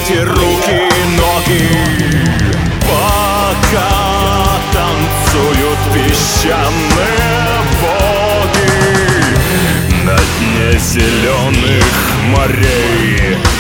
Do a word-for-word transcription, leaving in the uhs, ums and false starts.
эти руки и ноги, пока танцуют песчаные боги на дне зеленых морей.